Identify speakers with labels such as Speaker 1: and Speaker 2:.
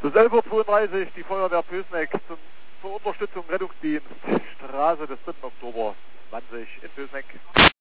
Speaker 1: Bis 11:32 Uhr die Feuerwehr Pößneck zur Unterstützung Rettungsdienst, Straße des 3. Oktober 20 in Pößneck.